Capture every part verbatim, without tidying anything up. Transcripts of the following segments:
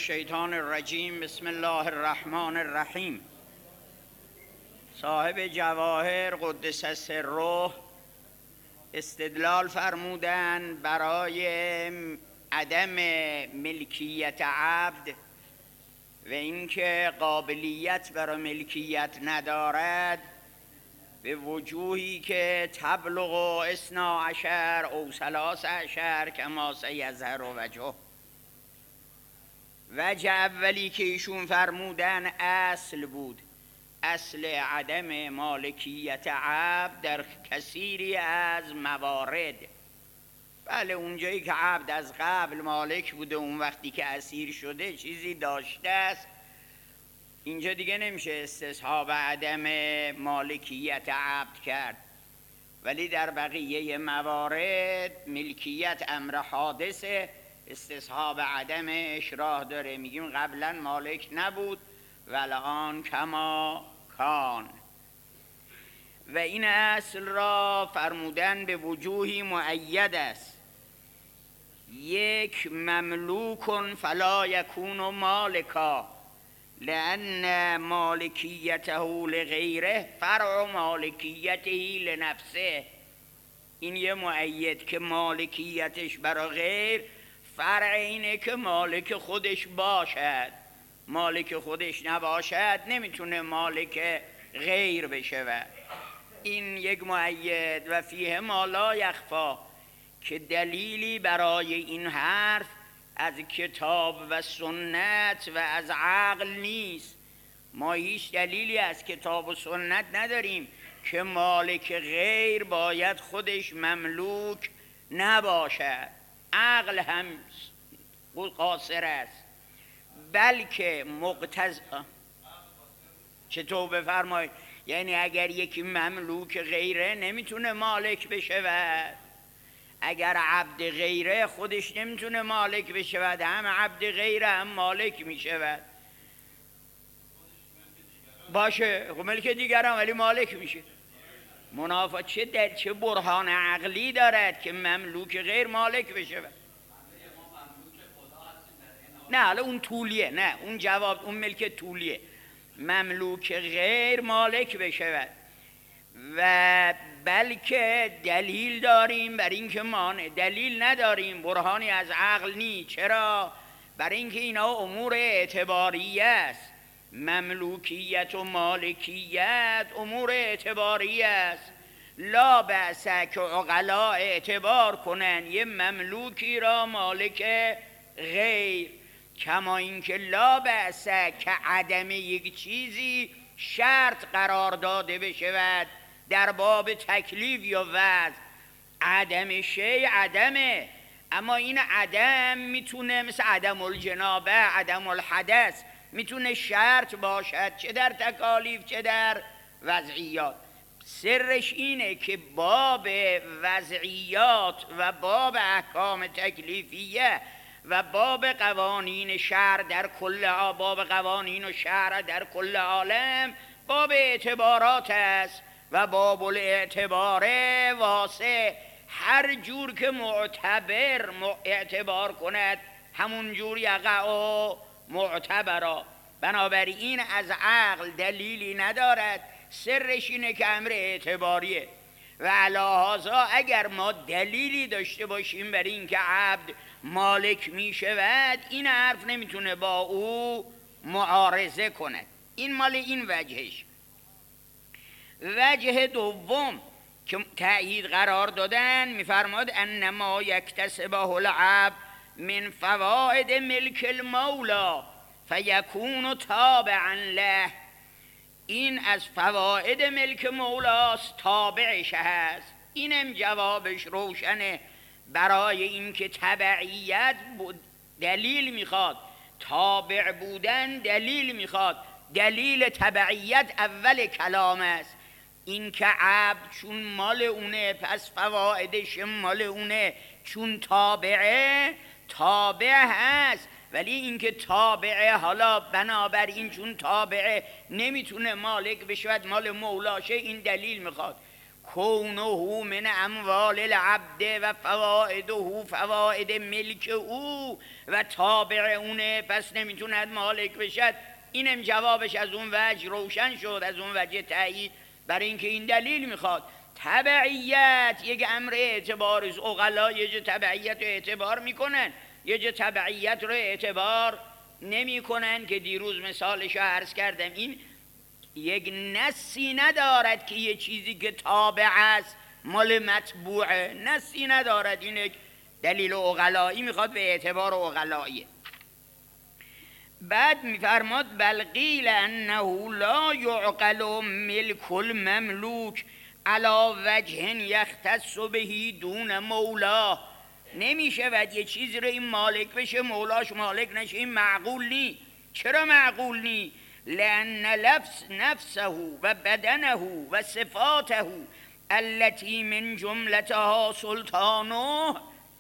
شیطان الرجیم. بسم الله الرحمن الرحیم. صاحب جواهر قدس سره استدلال فرمودن برای عدم ملکیت عبد و اینکه قابلیت برای ملکیت ندارد به وجوهی که تبلغ اثنا عشر او ثلاث عشر کما سیظهر وجهه. وجه اولی که ایشون فرمودن اصل بود، اصل عدم مالکیت عبد در کثیری از موارد. بله اونجایی که عبد از قبل مالک بوده، اون وقتی که اسیر شده چیزی داشته است، اینجا دیگه نمیشه استصحاب عدم مالکیت عبد کرد. ولی در بقیه موارد ملکیت امر حادثه، استصحاب عدمش راه داره. میگیم قبلا مالک نبود و الان کما کان. و این اصل را فرمودن به وجوهی معید است. یک، مملوکن فلا یکون مالکا لأن مالکیته لغیره فرع مالکیته لنفسه. این یه معید که مالکیتش برای غیر فرع اینه که مالک خودش باشد. مالک خودش نباشد نمیتونه مالک غیر بشه. و این یک معید. و فیه ما لا یخفا، که دلیلی برای این حرف از کتاب و سنت و از عقل نیست. ما هیچ دلیلی از کتاب و سنت نداریم که مالک غیر باید خودش مملوک نباشد. عقل هم قاصر است، بلکه مقتضی. چطور بفرمایید؟ یعنی اگر یکی مملوک غیره نمیتونه مالک بشود. اگر عبد غیره خودش نمیتونه مالک بشود، هم عبد غیره هم مالک میشود. باشه خب ملک دیگر هم ولی مالک میشه. منافات چه در چه برهان عقلی دارد که مملوک غیر مالک بشود؟ نه حالا اون طولیه، نه اون جواب اون ملک طولیه. مملوک غیر مالک بشود. و بلکه دلیل داریم بر اینکه مانع، دلیل نداریم، برهانی از عقل نی. چرا؟ برای اینکه اینا امور اعتباریه است. مملوکیت و مالکیت امور اعتباریه است. لا بأس که عقلا اعتبار کنن یه مملوکی را مالک غیر، کما اینکه لا بأس که عدم یک چیزی شرط قرار داده بشود در باب تکلیف یا وضع. عدم شی عدمه، اما این عدم میتونه مثل عدم الجنابه، عدم الحدث میتونه شرط باشد، چه در تکالیف چه در وضعیات. سرش اینه که باب وضعیات و باب احکام تکلیفیه و باب قوانین شرع در کل باب قوانین و شرع در کل عالم باب اعتبارات است. و باب الاعتبار واسه هر جور که معتبر اعتبار کند همون جور یقع و معتبرا. بنابراین از عقل دلیلی ندارد، سرش اینه که امر اعتباریه. و علی هذا اگر ما دلیلی داشته باشیم برای اینکه عبد مالک می شود، این حرف نمیتونه با او معارضه کند. این مال این وجهش. وجه دوم که تأیید قرار دادن میفرماد انما یکتسبه العبد من فوائد ملک المولا فیکون تابعا له. این از فواید ملک مولاست، تابعش هست. اینم جوابش روشنه. برای اینکه تبعیت دلیل میخواد، تابع بودن دلیل میخواد. دلیل تبعیت اول کلام است. این که عبد چون مال اونه پس فوائدش مال اونه، چون تابعه تابع هست. ولی این که تابعه حالا بنابراین چون تابعه نمیتونه مالک بشود مال مولاشه، این دلیل میخواد. کونه من اموال العبد و فوائده فواید ملک او و تابع اونه، پس نمیتوند مالک بشد. اینم جوابش از اون وجه روشن شد، از اون وجه تایید، برای اینکه این دلیل میخواد. تبعیت یک امر اعتبار است. عقلا یه جا تبعیت رو اعتبار میکنن، یه جا تبعیت رو اعتبار نمیکنن که دیروز مثالش رو عرض کردم. این یک نصی ندارد که یه چیزی که تابع است مال مطبوعه، نصی ندارد. این یک دلیل عقلایی میخواد، به اعتبار عقلاییه. بعد میفرماد بل قیل انه لا یعقل ملک المملوک علی وجه یختص به دون مولا. نمیشه ود یه چیزی رو این مالک بشه مولاش مالک نشه، این معقول نی. چرا معقول نی؟ لأن لفظ نفسه و بدنه و صفاته التي من جملتها سلطانه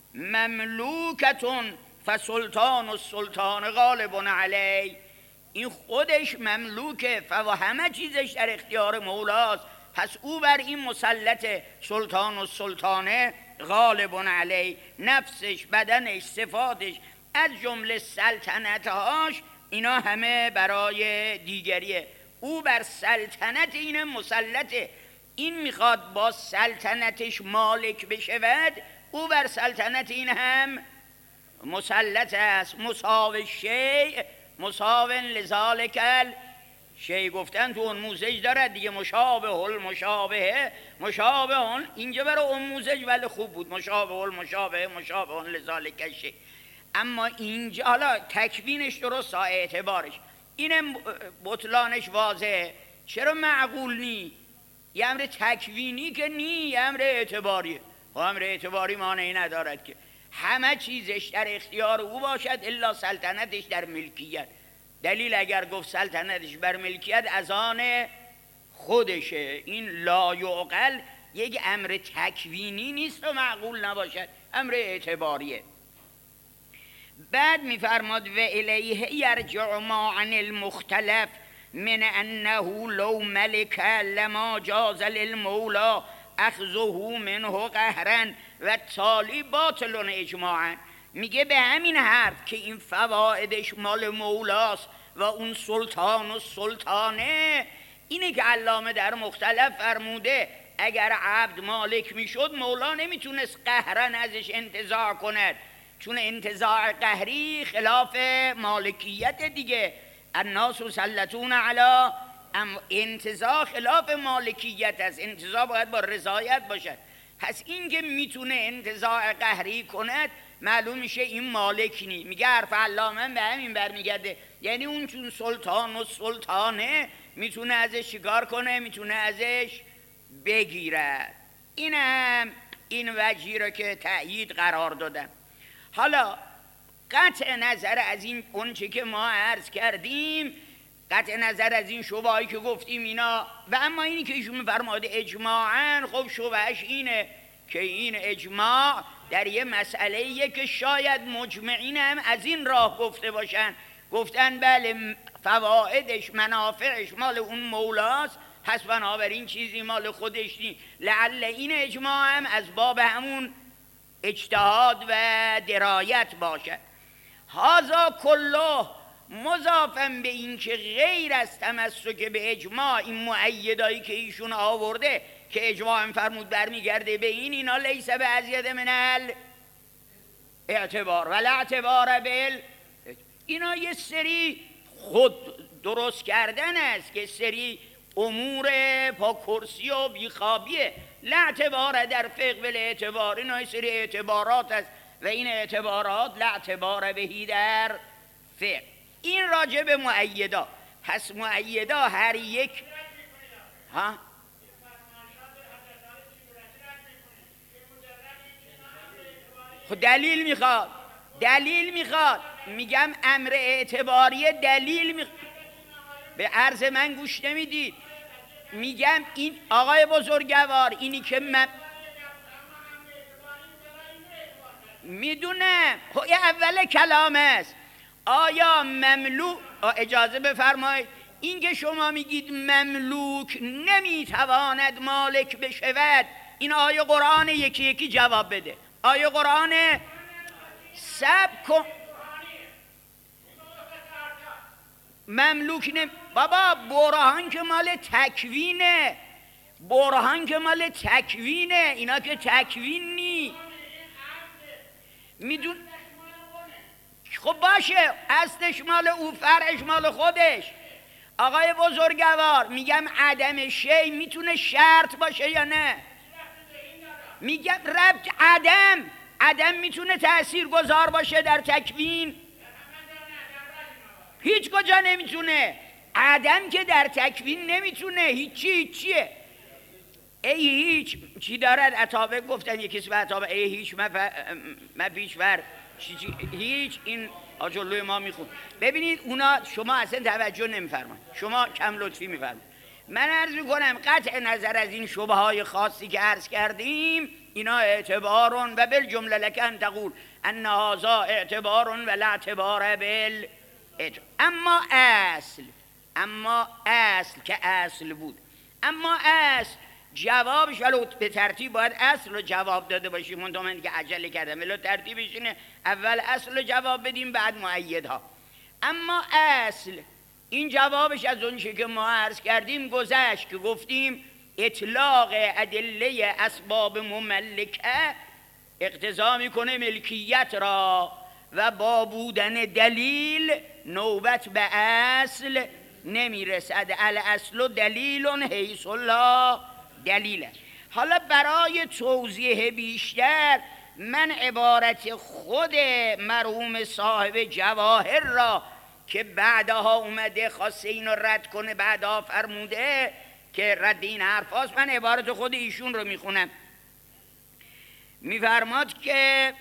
مملوکتون فسلطان السلطان غالب علی. این خودش مملوکه و همه چیزش در اختیار مولاست، پس او بر این مسلط سلطان السلطانه غالب علی. نفسش، بدنش، صفاتش، از جمله سلطنتهاش، اینا همه برای دیگریه. او بر سلطنت این مسلطه. این میخواد با سلطنتش مالک بشود، او بر سلطنت این هم مسلط است. مساو شیء مساو لذالک شیء گفتن تو اون موزج دارد دیگه، مشابه المشابه مشابه. اینجا برای اون موزج ولی خوب بود، مشابه المشابه مشابه لذالک شیء. اما اینجا حالا تکوینش درست، اعتبارش اینم بطلانش واضحه. چرا معقول نی؟ یه امر تکوینی که نی، یه امر اعتباریه. و امر اعتباری مانعی ندارد که همه چیزش در اختیار او باشد الا سلطنتش در ملکیت. دلیل اگر گفت سلطنتش بر ملکیت از آن خودشه. این لا یعقل یک امر تکوینی نیست و معقول نباشد، امر اعتباریه. بعد میفرماد و الیه یرجع ما عن المختلف من انه لو ملک لما جاز للمولا اخذه منه قهرا و تالی باطل اجماعا. میگه به همین حرف که این فوائدش مال مولاست و اون سلطان و سلطانه، اینه که علامه در مختلف فرموده اگر عبد مالک میشد مولا نمیتونست قهرا ازش انتزاع کند، چون انتزاع قهری خلاف مالکیت دیگه. الناس مسلطون علی انتزاع خلاف مالکیت است، انتزاع باید با رضایت باشد. پس این که میتونه انتزاع قهری کند معلوم میشه این مالک نی. میگه حرف علامه به همین برمیگرده، یعنی اون چون سلطان و سلطانه میتونه ازش شکار کنه، میتونه ازش بگیرد. این هم این وجهی رو که تأیید قرار دادم. حالا قطع نظر از این اون چی که ما عرض کردیم، قطع نظر از این شبهایی که گفتیم اینا، و اما اینی که ایشون فرماده اجماعاً، خب شبهش اینه که این اجماع در یه مسئله‌ایه که شاید مجمعین هم از این راه گفته باشن، گفتن بله فوائدش منافعش مال اون مولاست، پس بنابراین چیزی مال خودش نیست. لعل این اجماع هم از باب همون اجتهاد و درایت باشد. هذا کله مضافاً به این که غیر از تمسک به اجماع، این مؤیدایی که ایشون آورده که اجماع هم فرمود برمیگرده به این، اینا لیس به ازید من الاعتبار ولا اعتبار بل، اینا یه سری خود درست کردن است که سری امور پا کرسی و بیخوابیه. لا اعتبار در فقه بل اعتبار، اینا یه سری اعتبارات است و این اعتبارات لا اعتبار بهی در فقه. این راجع به مؤیدا. پس مؤیدا هر یک ها خب دلیل میخواد، دلیل میخواد. میگم امر اعتباری دلیل میخواد. به عرض من گوش نمیدید. میگم این آقای بزرگوار، اینی که من میدونم خب این اول کلام است. آیا مملو اجازه بفرمایید، این که شما میگید مملوک نمیتواند مالک بشود، این آیه قرآن یکی یکی جواب بده. آیه قرآن سب کن مملوک نمی... بابا برهان که مال تکوینه، برهان که مال تکوینه، اینا که تکوین نی میدون. خب باشه، اصلش مال او، فرعش مال خودش. آقای بزرگوار میگم عدم شی میتونه شرط باشه یا نه؟ میگم ربط عدم عدم میتونه تأثیر گذار باشه در تکوین؟ هیچ کجا نمیتونه. عدم که در تکوین نمیتونه، هیچی هیچیه. ای هیچ چی دارد عطابه گفتن یکی به عطابه ای هیچ ما پیش ور هیچ، این آجلوی ما میخون. ببینید اونا شما اصلا توجه نمیفرمایید، شما کم لطفی میفرمایید. من عرض میکنم قطع نظر از این شبه های خاصی که عرض کردیم، اینا اعتبارون و بالجمله لک ان تقول ان هذا اعتبارون و لا اعتبار بال. اما اصل اما اصل که اصل بود، اما اصل جوابش ولو به ترتیب باید اصل رو جواب داده باشیم، منتها من دیگه عجله کردم ولی ترتیبش اینه اول اصل رو جواب بدیم بعد مؤیدها. اما اصل این جوابش از اون چیزی که ما عرض کردیم گذشت که گفتیم اطلاق ادله اسباب مملکه اقتضا میکنه ملکیت را و با بودن دلیل نوبت به اصل نمیرسد. الاصل دلیل حیث لا دلیل است. حالا برای توضیح بیشتر من عبارت خود مرحوم صاحب جواهر را که بعدها اومده خواسته این رو رد کنه، بعدها فرموده که رد این حرف هاست، من عبارت خود ایشون رو میخونم. میفرماد که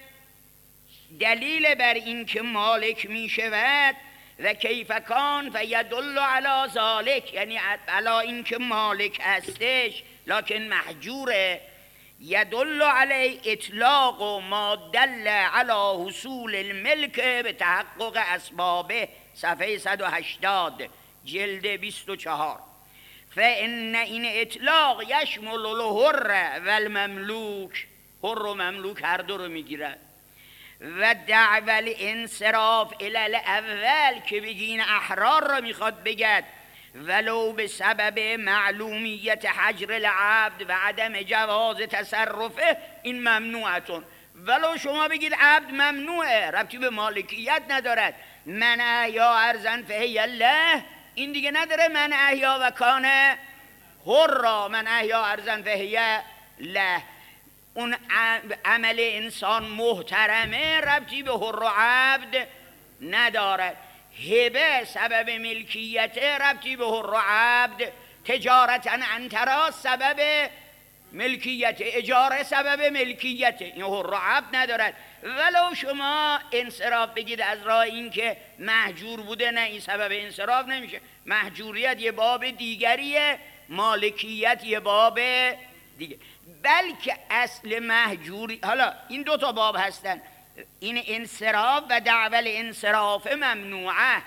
دلیل بر این که مالک میشود و کیف کان و یدل علی ذالک، یعنی علی این که مالک هستش لکن محجوره، یدل علی اطلاق و ما دل علی حصول الملک به تحقق اسبابه، صفحه صد و هشتاد جلد بیست و چهار. فان این اطلاق یشمل الحر و المملوک، حر و مملوک هر دو رو میگیرد، و دعوی الانصراف الی الاول که بگین احرار را میخواد بگد، ولو به سبب معلومیت حجر العبد و عدم جواز تصرفه، این ممنوعتون. ولو شما بگید عبد ممنوعه، ربطی به مالکیت ندارد. من احیا ارزن فهی الله، این دیگه نداره من احیا و کانه حر، من احیا ارزن فهی له. اون عمل انسان محترمه، ربطی به حر و عبد ندارد. هبه سبب ملکیت، ربطی به حر و عبد. تجارتا انترا سبب ملکیت، اجاره سبب ملکیت، این حر و عبد ندارد. ولو شما انصراف بگید از راه این که محجور بوده، نه این سبب انصراف نمیشه. محجوریت یه باب دیگریه، مالکیت یه باب دیگه. بلکه اصل محجوری، حالا این دو تا باب هستن، این انصراف و دعوی انصراف ممنوعه،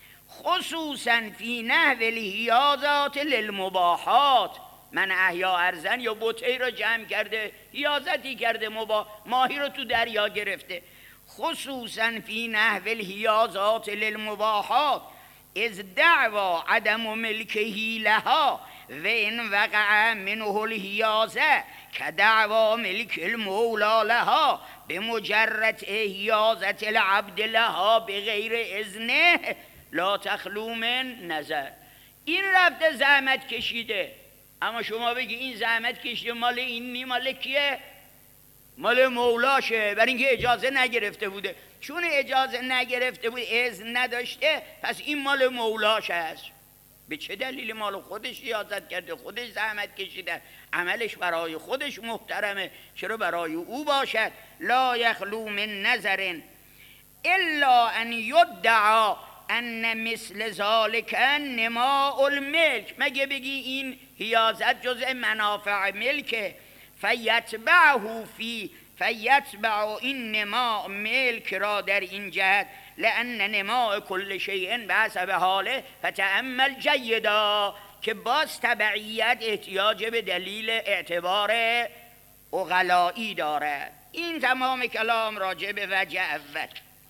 خصوصا فی نحو الحیازات للمباحات. من احیا ارزن یا بوتهی رو جمع کرده، حیازتی کرده، مباح ماهی رو تو دریا گرفته. خصوصا فی نحو الحیازات للمباحات از دعوا عدم ملکهی لها و این وقع منه الحیازه که دعوا ملک المولا لها به مجرد حیازت العبد لها به غیر اذنه لا تخلو من نظر. این رفته زحمت کشیده، اما شما بگی این زحمت کشیده مال این نی، مال کیه؟ مال مولاشه، برای اینکه اجازه نگرفته بوده. چون اجازه نگرفته بود، اذن نداشته، پس این مال مولاش است. به چه دلیل مال خودش حیازت کرده، خودش زحمت کشیده، عملش برای خودش محترمه، چرا برای او باشد؟ لا یخلو من نظر الا ان یدعا ان مثل ذالک نماء الملک. مگه بگی این حیازت جزء منافع ملکه، فیتبعه فی فیتبع این نما ملک را در این جهت لأن نما کل شیء بحسب حاله فتأمل جیدا، که باز تبعیت احتیاج به دلیل اعتبار عقلایی دارد. این تمام کلام راجع به وجه اول.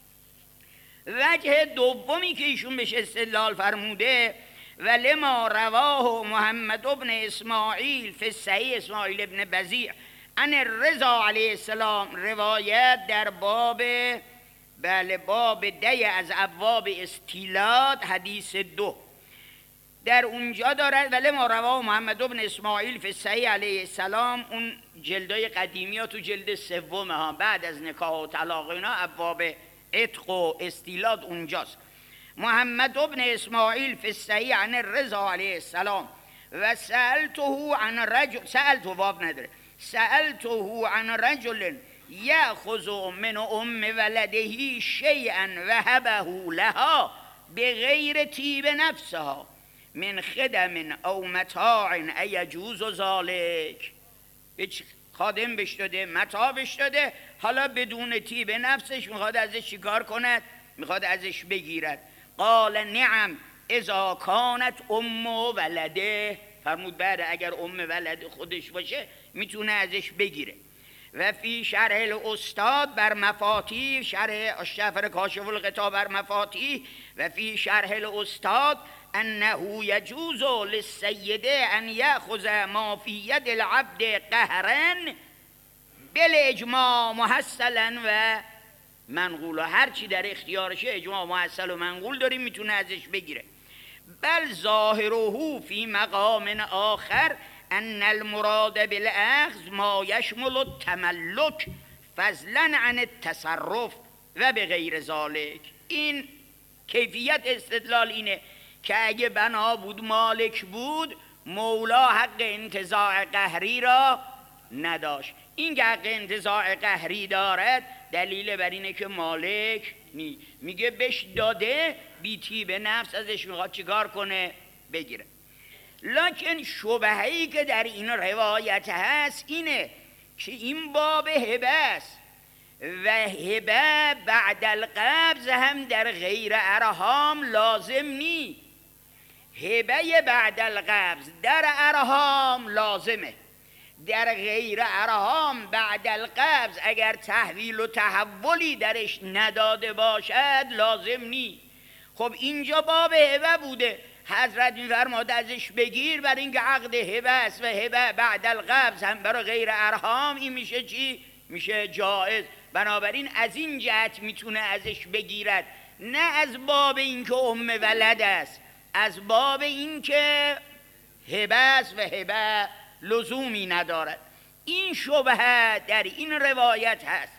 وجه دومی که ایشون بهش استدلال فرموده ولما رواه محمد ابن اسماعیل فی الصحیح، اسماعیل ابن بزیع عن الرضا علیه السلام، روایت در باب بله باب دی از ابواب استیلاد حدیث دو در اونجا دارد. ولما رواه محمد ابن اسماعیل فی الصحیح علیه السلام، اون جلدای قدیمی ها تو جلد سوم ها بعد از نکاح و طلاق اینا ابواب عتق و استیلاد اونجاست. محمد ابن اسماعیل فی الصحیح عن الرضا علیه السلام و سألته عن رجل، سألته باب نداره، سألته عن رجل یأخذ من ام ولده شیئا وهبه لها بغیر طیب نفسها من خدم او متاع ایجوز ذلک. هیچ خادم بهش داده، متاع بهش داده، حالا بدون طیب نفسش میخواد ازش چیکار کند؟ میخواد ازش بگیرد. قال نعم اذا کانت ام ولده، فرمود بله اگر ام ولد خودش باشه میتونه ازش بگیره. و فی شرح الاستاد بر مفاتیح، شرح الشفر کاشف الغطا بر مفاتیح، و فی شرح الاستاد انه یجوز للسیده ان یأخذ ما فی ید العبد قهرا بالاجماع محصلا و منقول، و هر چی در اختیارشه اجماع محصل و منقول داریم میتونه ازش بگیره. بل ظاهره فی مقام آخر ان المراد بالاخذ ما یشمل التملک فضلا عن التصرف و به غیر ذالک. این کیفیت استدلال اینه که اگه بنا بود مالک بود مولا حق انتزاع قهری را نداشت. این که حق انتزاع قهری دارد دلیل بر اینه که مالک نی، میگه بهش داده بی طیب نفس ازش میخواد چیکار کنه؟ بگیره. لکن شبهه‌ای که در این روایت هست اینه که این باب هبه است و هبه بعد القبض هم در غیر ارحام لازم نی. هبه بعد القبض در ارحام لازمه، در غیر ارحام بعد القبض اگر تحویل و تحولی درش نداده باشد لازم نی. خب اینجا باب هبه بوده، حضرت میفرماد ازش بگیر برای اینکه عقد هبه است و هبه بعد القبض هم برای غیر ارحام، این میشه چی؟ میشه جائز. بنابراین از این جهت میتونه ازش بگیرد، نه از باب اینکه ام ولد است، از باب اینکه هبه است و هبه لزومی ندارد. این شبهه در این روایت هست،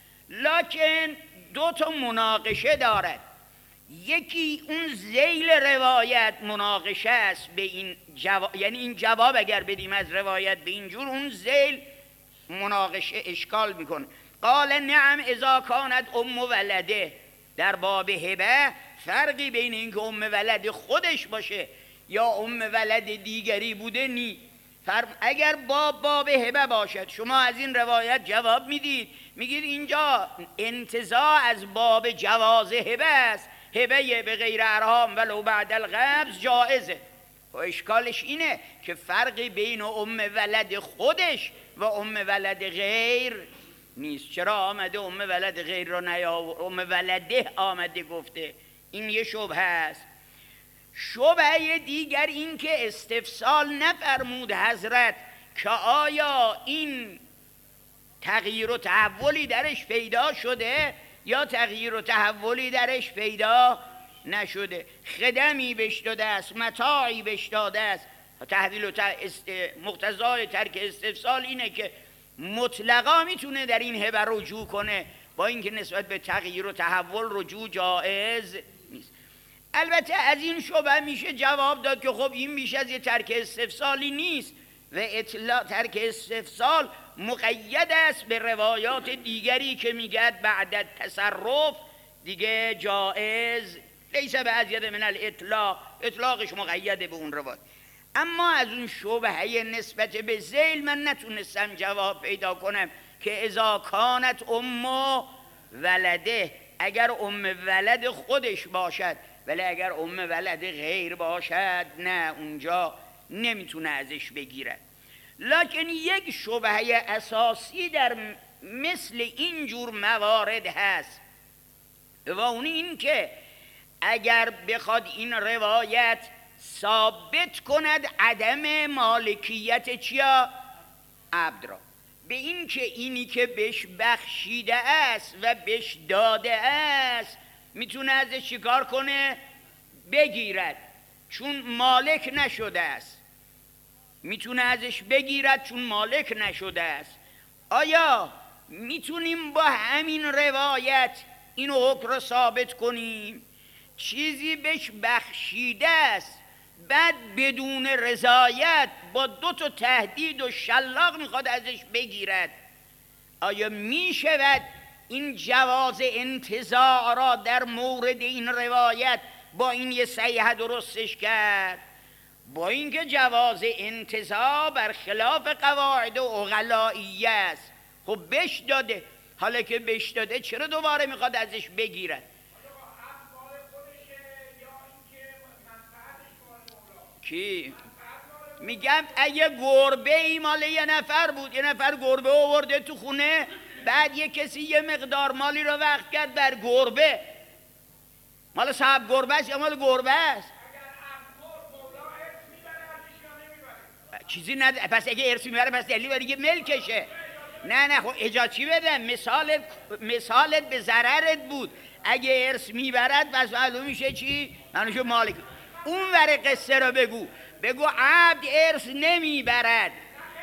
لکن دو تا مناقشه دارد. یکی اون ذیل روایت مناقشه است به این جواب، یعنی این جواب اگر بدیم از روایت به اینجور، اون ذیل مناقشه اشکال میکنه. قال نعم اذا کانت ام ولده، در باب هبه فرقی بین این که ام ولد خودش باشه یا ام ولد دیگری بوده نی. اگر باب باب هبه باشد شما از این روایت جواب میدید، میگید اینجا انتزاع از باب جواز هبه است، هبه به غیر ارحام ولو بعد القبض جائزه. و اشکالش اینه که فرقی بین ام ولد خودش و ام ولد غیر نیست. چرا آمده ام ولد غیر را نیاورد، ام ولده آمده گفته؟ این یه شبهه است. شبهه دیگر این که استفسال نفرمود حضرت که آیا این تغییر و تحولی درش پیدا شده یا تغییر و تحولی درش پیدا نشده. خدمی بهش داده است، متاعی بهش داده است. تحویل و است... مقتضای ترک استفسال اینه که مطلقا میتونه در این هبه رجوع کنه، با اینکه نسبت به تغییر و تحول رجوع جائز نیست. البته از این شبه میشه جواب داد که خب این بیش از یه ترک استفسالی نیست و اطلاع ترک استفسال مقید است به روایات دیگری که میگد بعد تصرف دیگه جائز لیس به ازید من الاطلاق، اطلاقش مقیده به اون روایت. اما از اون شبهه نسبت به ذیل من نتونستم جواب پیدا کنم که اذا کانت ام ولده، اگر ام ولد خودش باشد، ولی اگر ام ولد غیر باشد نه، اونجا نمیتونه ازش بگیرد. لکن یک شبهه اساسی در مثل اینجور موارد هست و اون این که اگر بخواد این روایت ثابت کند عدم مالکیت چیا؟ عبد را، به این که اینی که بهش بخشیده است و بهش داده است میتونه ازش چیکار کنه؟ بگیرد، چون مالک نشده است. میتونه ازش بگیرد چون مالک نشده است. آیا میتونیم با همین روایت اینو حکم رو ثابت کنیم؟ چیزی بهش بخشیده است بعد بدون رضایت با دو تا تهدید و شلاق میخواد ازش بگیرد، آیا میشود این جواز انتزاع را در مورد این روایت با این یه صحیح درستش کرد؟ با اینکه جواز انتزاع برخلاف قواعد و عقلائیه است. خب بهش داده، حالا که بهش داده چرا دوباره میخواد ازش بگیرد؟ کی؟ میگم اگه گربه ای مال یه نفر بود، یه نفر گربه آورده تو خونه، بعد یه کسی یه مقدار مالی رو وقت کرد بر گربه، مال صاحب گربه است یا مال گربه است؟ چیزی ند... پس اگه ارث میبره پس دلیلی برای که ملکشه. نه نه خب اجازه چی بدم؟ مثالت مثالت به ضررت بود. اگه ارث میبرد پس معلوم میشه چی؟ منوشو مالک. اون ور قصه رو بگو، بگو عبد ارث نمیبرد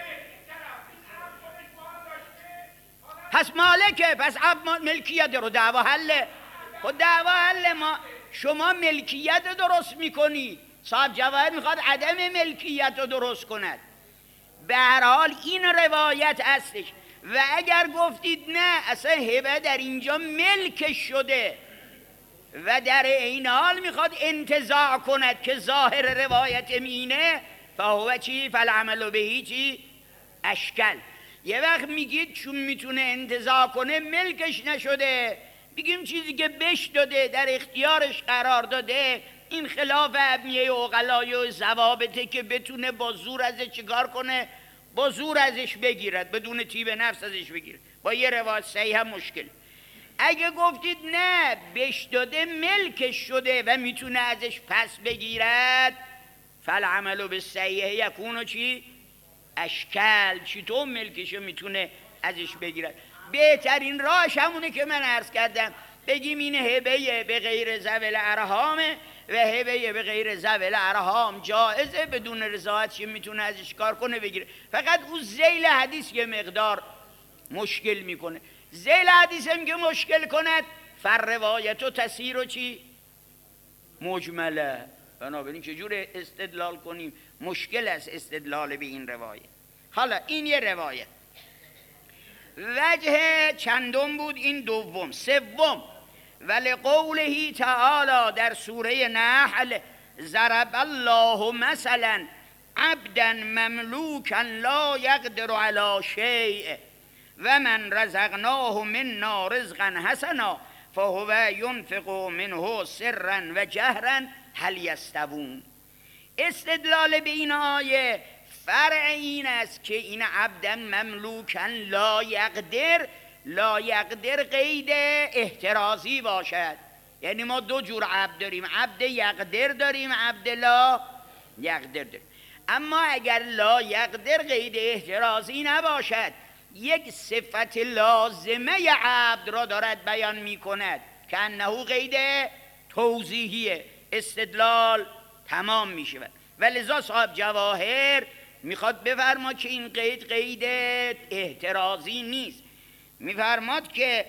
پس مالکه، پس عبد ملکیت رو دعوا حله. خود دعوا حله، ما شما ملکیت رو درست میکنید، صاحب جواهر میخواد عدم ملکیت رو درست کند. به هر حال این روایت هستش و اگر گفتید نه اصلا هبه در اینجا ملک شده و در این حال میخواد انتزاع کند که ظاهر روایت مینه، فهو چی؟ فالعمل بهی چی؟ اشکل. یه وقت میگید چون میتونه انتزاع کنه ملکش نشده، بگیم چیزی که بش داده در اختیارش قرار داده این خلاف ابنیه عقلای و ضوابطه که بتونه با زور ازش چیکار کنه؟ با زور ازش بگیرد، بدون طیب نفس ازش بگیرد. با یه روایت صحیح هم مشکل. اگه گفتید نه بش داده ملکش شده و میتونه ازش پس بگیرد، فالعمل بالصحیح یکون چی؟ اشکل. چطور ملکشو میتونه ازش بگیرد؟ بهترین راهش همونه که من عرض کردم، بگیم این هبه به غیر ذوی الارحامه و هبه به غیر ذوی الارحام جائزه، بدون رضایتش میتونه ازش کار کنه بگیره. فقط اون ذیل حدیث یه مقدار مشکل میکنه. ذیل حدیث هم که مشکل کند فر روایت و تسیر و چی؟ مجمله. بنابراین چجور استدلال کنیم؟ مشکل است استدلال به این روایت. حالا این یه روایت. وجه چندم بود این دوم. سوم ولقوله تعالی در سوره نحل، ضرب الله مثلا عبدا مملوکا لا یقدر علی شیء و من رزقناه منا رزقا حسنا فهو ينفق منه سرا و جهرا هل یستوون. استدلال به این آیه فرع این است که این عبدا مملوکا لا یقدر، لا یقدر قید احترازی باشد. یعنی ما دو جور عبد داریم، عبد یقدر داریم، عبد لا یقدر داریم. اما اگر لا یقدر قید احترازی نباشد، یک صفت لازمه عبد را دارد بیان می کند که انه قید توضیحیه، استدلال تمام می شود. ولذا صاحب جواهر میخواد بفرما که این قید قید احترازی نیست. میفرماد که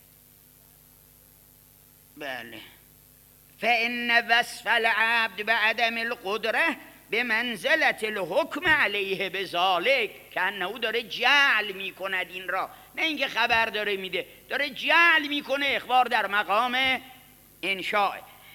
بله فإن وصف العبد بعدم القدره به منزلت الحکم علیه بذالک، که انه داره جعل میکند این را، نه اینکه خبر داره میده، داره جعل میکنه، اخبار در مقام انشاء.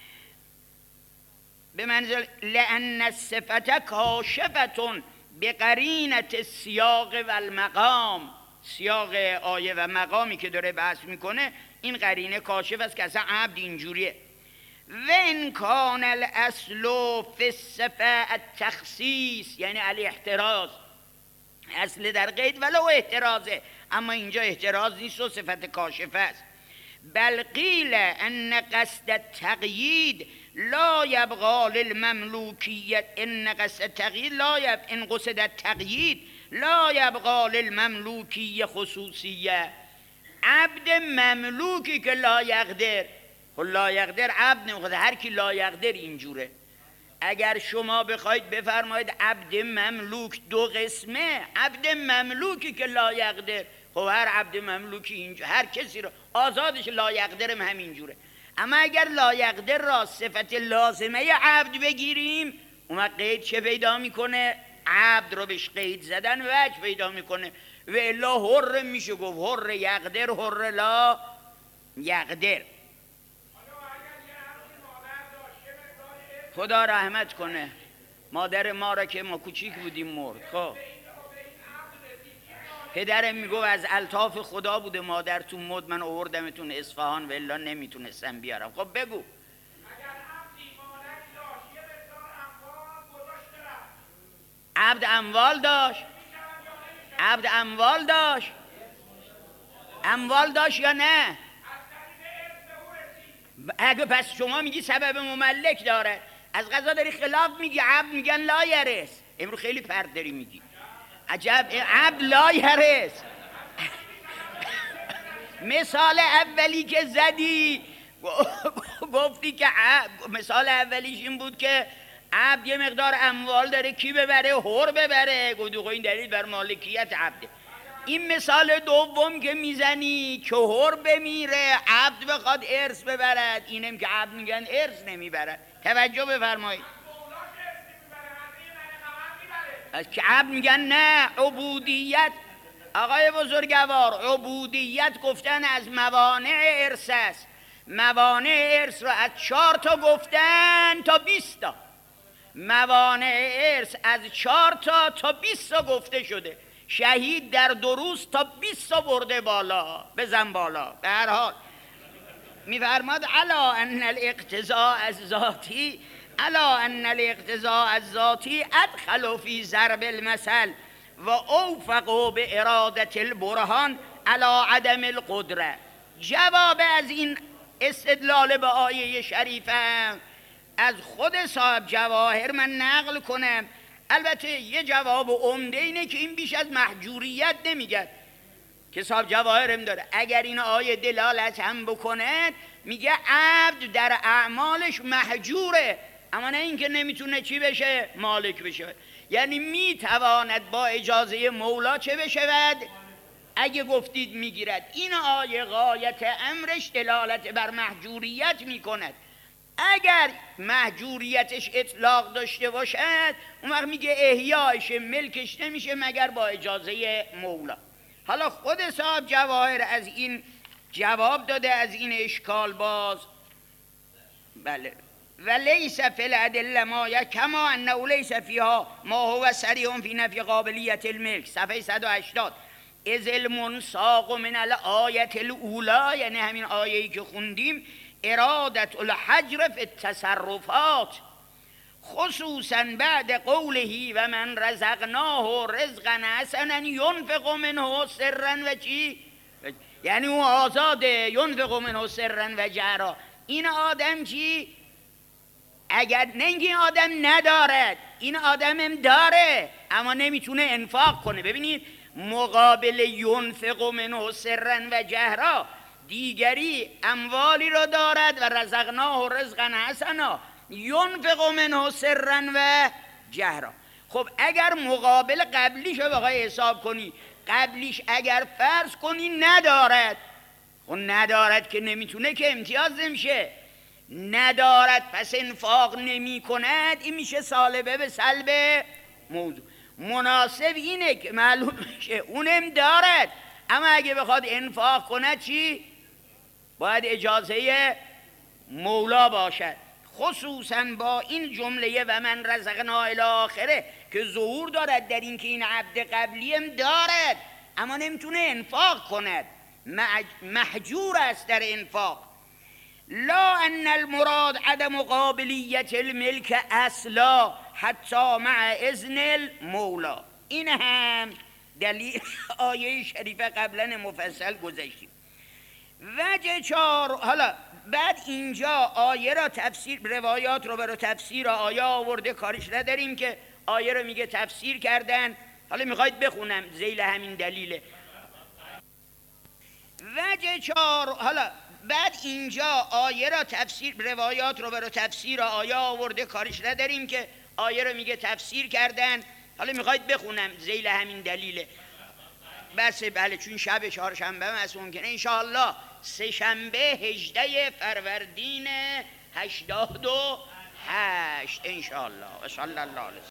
به منزل لأن الصفت کاشفتون به قرینت السیاق و المقام، سیاق آیه و مقامی که داره بحث میکنه این قرینه کاشف است که اصلا عبد اینجوریه. و ان کان الاصل فی الصفه التخصیص، یعنی الاحتراز، اصل در قید ولو احترازه، اما اینجا احتراز نیست و صفت کاشفه است. بل قیل ان قصد التقیید لا یبقى للمملوکیت، ان قصد التقیید لا یب ان قصد التقیید لا یبقى للمملوکی خصوصیه. عبد مملوکی که لا یقدر، لا یقدر عبد نمیخواد، هر کی لا یقدر اینجوره. اگر شما بخواید بفرمایید عبد مملوک دو قسمه، عبد مملوکی که لا یقدر، خب هر عبد مملوکی اینجور، هر کسی رو آزادش لا یقدرم همینجوره. اما اگر لا یقدر را صفت لازمه عبد بگیریم، اون قید چه پیدا میکنه؟ عبد رو بهش قید زدن وجه پیدا میکنه. و الا حر میشه گفت حر یقدر، حر لا یقدر. خدا رحمت کنه مادر ما را که ما کوچیک بودیم مرد. خب پدرم میگو از الطاف خدا بوده مادرتون مرد، من آوردمتون اصفهان و الا نمیتونستم بیارم. خب بگو. عبد اموال داشت؟ عبد اموال داشت؟ اموال داشت یا نه؟ اگه پس شما میگی سبب مملک داره، از قضا داری خلاف میگی. عبد میگن لا یرث، امروز خیلی پرد داری میگی. عجب، عبد لا یرث. مثال اولی که زدی گفتی که عبد، مثال اولیش این بود که عبد یه مقدار اموال داره، کی ببره؟ حر ببره. گفتی این دلیل بر مالکیت عبده. این مثال دوم که میزنی که حر بمیره عبد بخواد ارث ببرد، اینم که عبد میگن ارث نمیبرد. توجه بفرمایید. از که عبد میگن نه، عبودیت. آقای بزرگوار، عبودیت گفتن از موانع ارث است. موانع ارث رو از چهار تا گفتن تا بیست تا. موانع ارث از چهار تا تا بیست تا گفته شده. شهید در دو روز تا بیست تا برده بالا، بزن بالا. به هر حال میفرماد الا ان الاقتضاء الذاتی، الا ان الاقتضاء الذاتی ادخل فی ضرب المثل و اوفق به اراده البرهان علی عدم القدره. جواب از این استدلال به آیه شریفه از خود صاحب جواهر من نقل کنم. البته یه جواب عمده اینه که این بیش از محجوریت نمیگه که صاحب جواهرم داره. اگر این آیه دلالت هم بکنه میگه عبد در اعمالش محجوره، اما نه اینکه نمیتونه چی بشه؟ مالک بشه. یعنی میتواند با اجازه مولا چه بشود؟ اگه گفتید میگیرد. این آیه غایت امرش دلالت بر محجوریت میکند. اگر محجوریتش اطلاق داشته باشد اون وقت میگه احیایش ملکش نمیشه مگر با اجازه مولا. حالا خود صاحب جواهر از این جواب داده، از این اشکال باز. بله. و لیس فی الادله ما کما انه لیس فیها ما هو صریح فی نفی قابلیت الملک، صفحه صد و هشتاد. اذ المنساق من الآیه الاولی، یعنی همین آیه‌ای که خوندیم، ارادت الحجر فی التصرفات خصوصا بعد قوله و من رزقناه رزقا حسنا ينفق منه سرا و چی؟ یعنی او آزاده، ينفق منه سرا و جهرا. این آدم چی؟ اگر نه اینکه این آدم ندارد، این آدم هم داره اما نمیتونه انفاق کنه. ببینید مقابل ينفق منه سرا و جهرا، دیگری اموالی را دارد و رزقناه رزقا حسنا ينفق منه سرا و جهرا. خب اگر مقابل قبلیش رو بخوای حساب کنی، قبلیش اگر فرض کنی ندارد، خب ندارد که نمیتونه که امتیاز نمیشه. ندارد پس انفاق نمی کند، این میشه سالبه به سلب موضوع. مناسب اینه که معلوم میشه اونم دارد اما اگه بخواد انفاق کند چی؟ باید اجازه مولا باشد. خصوصا با این جمله و من رزقنا الی آخره که ظهور دارد در این که این عبد قبلی هم دارد اما نمیتونه انفاق کند، محجور است در انفاق. لا ان المراد عدم قابلیت الملک اصلا حتی مع اذن المولا. این هم دلیل آیه شریفه قبلا مفصل گذاشتیم. وجه چهار، حالا بعد اینجا آیه را تفسیر، روایات رو برای تفسیر آیه آورده، کارش نداریم که آیه رو میگه تفسیر کردن. حالا میخواید بخونم ذیل همین دلیله. وجه چهار، حالا بعد اینجا آیه را تفسیر، روایات رو برای تفسیر آیه آورده، کارش نداریم که آیه رو میگه تفسیر کردن. حالا میخواید بخونم ذیل همین دلیله. بس بله، چون شب چهارشنبه است ممکنه انشاءالله سه شنبه هجده فروردین هشتاد و هشت انشاءالله. و صلی الله علیه